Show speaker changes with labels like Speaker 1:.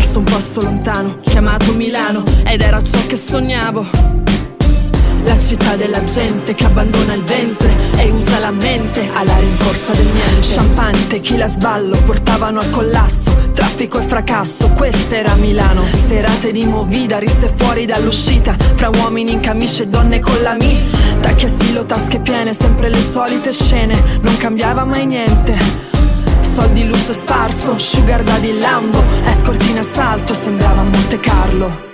Speaker 1: verso un posto lontano chiamato Milano, ed era ciò che sognavo. La città della gente che abbandona il ventre e usa la mente alla rincorsa del niente. Champagne, tequila, sballo portavano al collasso, traffico e fracasso, questa era Milano. Serate di movida, risse fuori dall'uscita, fra uomini in camicie e donne con la mi. Tacchi a stilo, tasche piene, sempre le solite scene, non cambiava mai niente. Soldi, lusso e sparso, sugar daddy Lambo, escort in assalto, sembrava Monte Carlo.